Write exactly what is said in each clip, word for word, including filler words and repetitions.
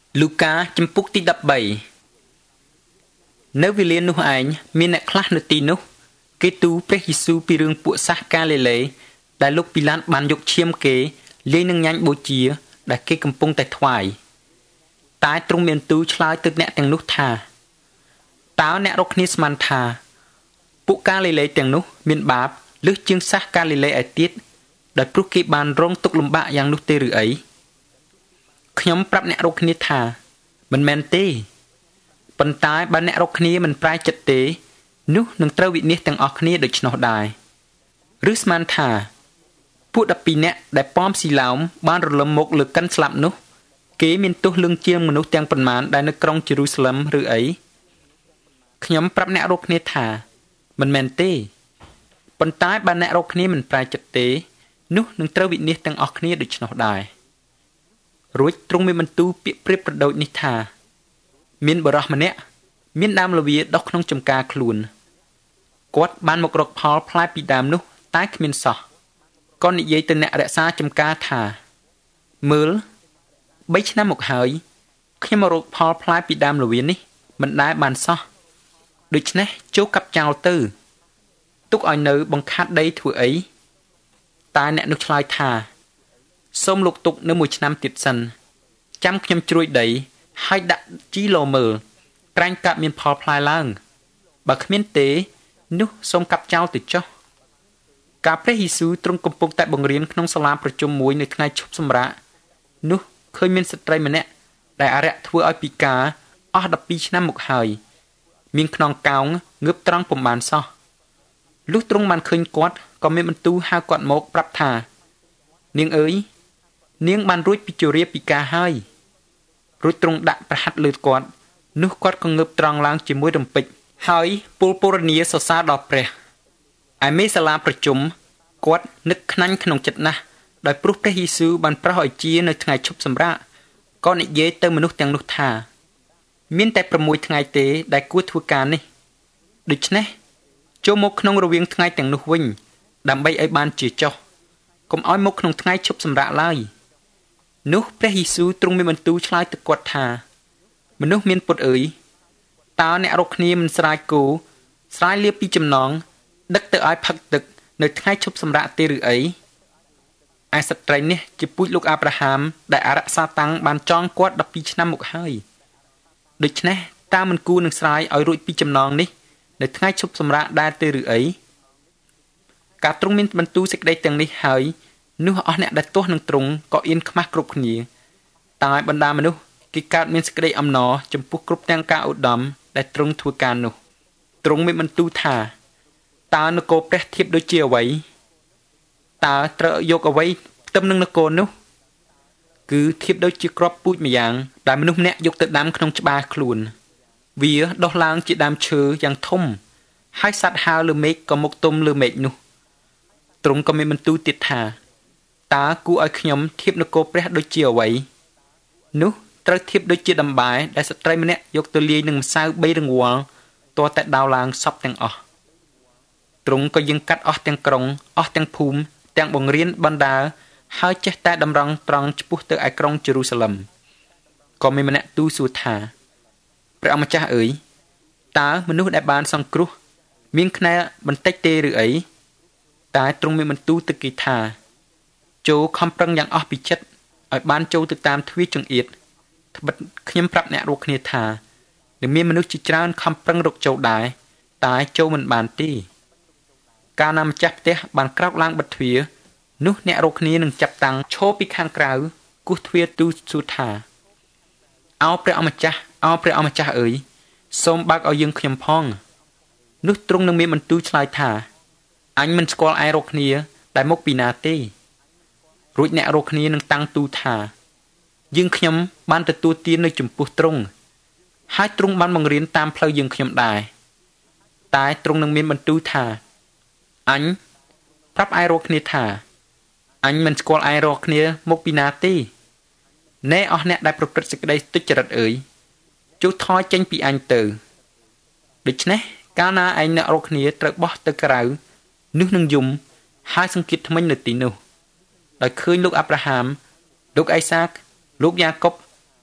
លូកាចំពុកទីដប់បីនៅវេលានោះឯងមានអ្នកខ្លះនៅទីនោះគេទូលព្រះយេស៊ូវពីរឿងពួកសាសកាលីលេដែលលោកពីឡាតបានយកឈាមគេលាយនឹងញ៉ាញ់បូជាដែលគេកំពុងតែថ្វាយតែទ្រង់មានទូលឆ្លើយទៅអ្នកទាំងនោះថាតើអ្នករកគ្នាស្មានថាពួកកាលីលេទាំងនោះមានបាបលើសជាងសាសកាលីលេឯទៀតដោយព្រោះគេបានរងទុក្ខលំបាកយ៉ាងនោះទេឬអីខ្ញុំប្រាប់អ្នករកគ្នាថាមិនមែនទេប៉ុន្តែបើអ្នករកគ្នាមិនប្រែចិត្តទេនោះនឹងត្រូវវិនាសទាំងអស់គ្នាដូច្នោះដែរឬស្មានថាពួកដប់ពីរនាក់ដែលប៉មស៊ីឡោមបានរលំមកលើកិនស្លាប់នោះគេមានទោសលឿងជាងមនុស្សទាំងប៉ុន្មានដែលនៅក្រុងយេរូសាឡឹមឬអីខ្ញុំប្រាប់អ្នករកគ្នាថាមិនមែនទេប៉ុន្តែបើអ្នករកគ្នាមិនប្រែចិត្តទេនោះនឹងត្រូវវិនាសទាំងអស់គ្នាដូច្នោះដែររួចទ្រង់មានបន្ទូលពាក្យប្រៀបប្រដូចនេះថាមានបរិសម្នាក់មានដើមល្វាដុះក្នុងចំការខ្លួនគាត់បានមករកផលផ្លែពីដើមនោះតែគ្មានសោះក៏និយាយទៅអ្នករក្សាចំការថាមើលបីឆ្នាំមកហើយខ្ញុំមករកផលផ្លែពីដើមល្វានេះមិនដែលបានសោះដូច្នេះចូលកាប់ចោលទៅទុកឲ្យនៅបង្ខាត់ដីធ្វើអីតែអ្នកនោះឆ្លើយថាសូមលោកទុកនៅមួយឆ្នាំទៀតសិនចាំខ្ញុំជ្រួយដីហើយដាក់ជីឡូមើលក្រែងកាប់មានផលផ្លែឡើងបើគ្មានទេនោះសូមកាប់ចោលទៅចុះកាលព្រះយេស៊ូវទ្រង់កំពុងតែបង្រៀនក្នុងសាលាប្រជុំមួយនៅថ្ងៃឈប់សម្រាកនោះឃើញមានស្ត្រីម្នាក់ដែលអារក្សធ្វើឲ្យពិការអស់ដប់ពីរឆ្នាំមកហើយមានខ្នងកោងងើបត្រង់ពុំបានសោះលុះទ្រង់បានឃើញគាត់ក៏មានបន្ទូលហៅគាត់មកប្រាប់ថានាងអើយនាងបានរួចពីជរាពិការហើយរួចទ្រង់ដាក់ប្រហាត់លើគាត់នោះគាត់ក៏ងើបត្រង់ឡើងជាមួយរំពេចហើយពលពរនីសរសើរដល់ព្រះឯមេសាលាប្រជុំគាត់នឹកខ្នាញ់ក្នុងចិត្តណាស់ដោយព្រោះព្រះយេស៊ូវបានប្រោសឲ្យជានៅថ្ងៃឈប់សម្រាកក៏និយាយទៅមនុស្សទាំងនោះថាមានតែ៦ថ្ងៃទេដែលគួរធ្វើការនេះដូច្នេះចូលមកក្នុងរវាងថ្ងៃទាំងនោះវិញដើម្បីឲ្យបានជាចុះកុំឲ្យមកក្នុងថ្ងៃឈប់សម្រាកឡើយនោះព្រះយេស៊ូវទ្រង់មានបន្ទូលឆ្លើយទៅគាត់ថាមនុស្សមានពុតអើយតើអ្នករកគ្នាមិនស្រាយគោស្រាយលាពីចំណងដឹកទៅឲ្យផឹកទឹកនៅថ្ងៃឈប់សម្រាកទេឬអីឯស្ត្រីនេះជាពូជលោកអាប់រ៉ាហាមដែលអារក្សសាតាំងបានចងគាត់ដប់ពីរឆ្នាំមកហើយដូច្នេះតើមិនគួរនឹងស្រាយឲ្យរួចពីចំណងនេះនៅថ្ងៃឈប់សម្រាកដែរទេឬអីការទ្រង់មានបន្ទូលសេចក្តីទាំងនេះហើយនោះអស់អ្នកដែលទាស់នឹងទ្រង់ក៏អៀនខ្មាស់គ្រប់គ្នាតែបណ្ដាមនុស្សគេកើតមានសេចក្តីអំណរចំពោះគ្រប់ទាំងការឧត្តមដែលទ្រង់ធ្វើការនោះទ្រង់មានបន្ទូលថាតើនគរព្រះធៀបដូចជាអ្វីតើត្រូវយកអ្វីផ្ទឹមនឹងនគរនោះគឺធៀបដូចជាគ្រាប់ពូចម្យ៉ាងដែលមនុស្សម្នាក់យកទៅដាំក្នុងច្បារខ្លួនវាដុះឡើងជាដើមឈើយ៉ាងធំហើយសត្វហើរលើមេឃក៏មកទុំលើមេឃនោះទ្រង់ក៏មានបន្ទូលទៀតថាតើគួរឲ្យខ្ញុំធៀបនគរព្រះដូចជាអ្វីនោះត្រូវធៀបដូចជាដំបែដែលស្ត្រីម្នាក់យកទៅលាយនឹងម្សៅបីរង្វល់ទាល់តែដោវឡើងសពទាំងអស់ទ្រង់ក៏យើងកាត់អស់ទាំងក្រុងអស់ទាំងភូមិទាំងបង្រៀនបណ្ដាហើយចេះតែតម្រង់ត្រង់ឆ្ពោះទៅឯក្រុងយេរូសាឡឹមក៏មានម្នាក់ទូលសួរថាព្រះអម្ចាស់អើយតើមនុស្សដែលបានសង្គ្រោះមានខ្នែបន្តិចទេឬអីតែទ្រង់មានបន្ទូលទៅគេថាចូលខំប្រឹងយ៉ាងអស់ពីចិត្តឲ្យបានចូលទៅតាមទ្វារចង្អៀតត្បិតខ្ញុំប្រាប់អ្នករកគ្នាថានឹងមានមនុស្សជាច្រើនខំប្រឹងរកចូលដែរតែចូលមិនបានទេកាលណាម្ចាស់ផ្ទះបានក្រោកឡើងបិទទ្វារនោះអ្នករកគ្នានឹងចាប់តាំងឈរពីខាងក្រៅគោះទ្វារទូសួរថាអោព្រះអម្ចាស់អោព្រះអម្ចាស់អើយសូមបើកឲ្យយើងខ្ញុំផងនោះទ្រង់នឹងមានបន្ទូលឆ្លើយថាអញមិនស្គាល់ឯរកគ្នាដែលមកពីណាទេរួចអ្នករកគ្នានឹងតាំងទូថាយើងខ្ញុំបានទទួលទាននៅចំពោះទ្រង់ហើយទ្រង់បានបង្រៀនតាមផ្លូវយើងខ្ញុំដែរតែទ្រង់នឹងមានបន្ទូលថាអញប្រាប់ឯរកគ្នាថាអញមិនស្គាល់ឯរកគ្នាមកពីណាទេណែអស់អ្នកដែលប្រព្រឹត្តសេចក្តីទុច្ចរិតអើយចុះថយចេញពីអញទៅដូច្នេះកាលណាឯងអ្នករកគ្នាត្រូវបោះទៅក្រៅនោះនឹងយំហើយសង្កេតថ្មិញនៅទីនោះដោយឃើញលោកអាប់រ៉ាហាមលោកអេសាកលោកយ៉ាកុប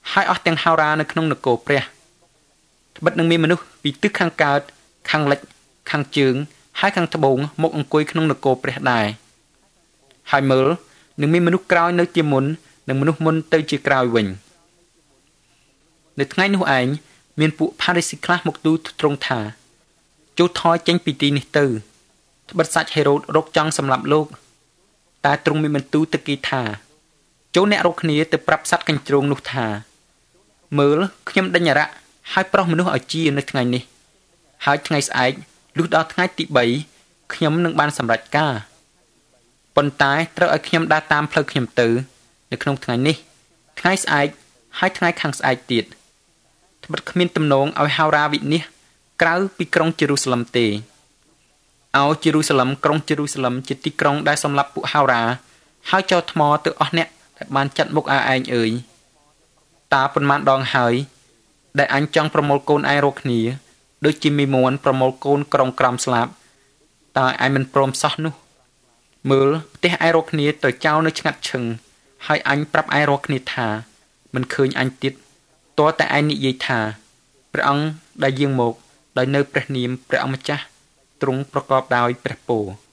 ហើយអស់ទាំងហោរានៅក្នុងនគរព្រះត្បិតនឹងមានមនុស្សពីទិសខាងកើតខាងលិចខាងជើងហើយខាងត្បូងមកអង្គុយក្នុងនគរព្រះដែរហើយមើលនឹងមានមនុស្សក្រោយនៅជាមុននិងមនុស្សមុនទៅជាក្រោយវិញនៅថ្ងៃនោះឯងមានពួកផារីស៊ីខ្លះមកទូលទ្រង់ថាចូលថយចេញពីទីនេះទៅត្បិតសាច់ហេរ៉ូតរកចង់សម្លាប់លោកតែទ្រង់មានបន្ទូលទៅគេថាចូលអ្នករកគ្នាទៅប្រាប់សត្វកញ្ជ្រោងនោះថាមើលខ្ញុំដេញអារក្សហើយប្រោះមនុស្សឲ្យជានៅថ្ងៃនេះហើយថ្ងៃស្អែកលុះដល់ថ្ងៃទីបីខ្ញុំនឹងបានសម្រេចការប៉ុន្តែត្រូវឲ្យខ្ញុំដើរតាមផ្លូវខ្ញុំទៅនៅក្នុងថ្ងៃនេះថ្ងៃស្អែកហើយថ្ងៃខាងស្អែកទៀតត្បិតគ្មានទំនងឲ្យហោរាវិនិច្ឆ័យក្រៅពីក្រុងយេរូសាឡឹមទេឲ្យយេរូសាឡឹមក្រុងយេរូសាឡឹមជាទីក្រុងដែលសម្លាប់ពួកហោរាហើយចោលថ្មទៅអស់អ្នកដែលបានចាត់មុខអាឯងអើយតើប៉ុន្មានដងហើយដែលអញចង់ប្រមូលកូនឯងរកគ្នាដូចជាមីមួនប្រមូលកូនក្រុងក្រំស្លាប់តើឯងមិនព្រមសោះនោះមើលផ្ទះឯងរកគ្នាទៅចោលនៅឆ្ងាត់ឈឹងហើយអញប្រាប់ឯងរកគ្នាថាមិនឃើញអញទៀតតើតែឯងនិយាយថាព្រះអង្គដែលយាងមកដោយនៅព្រះនាមព្រះអង្គម្ចាស់ទ្រង់ប្រកបដោយព្រះពរ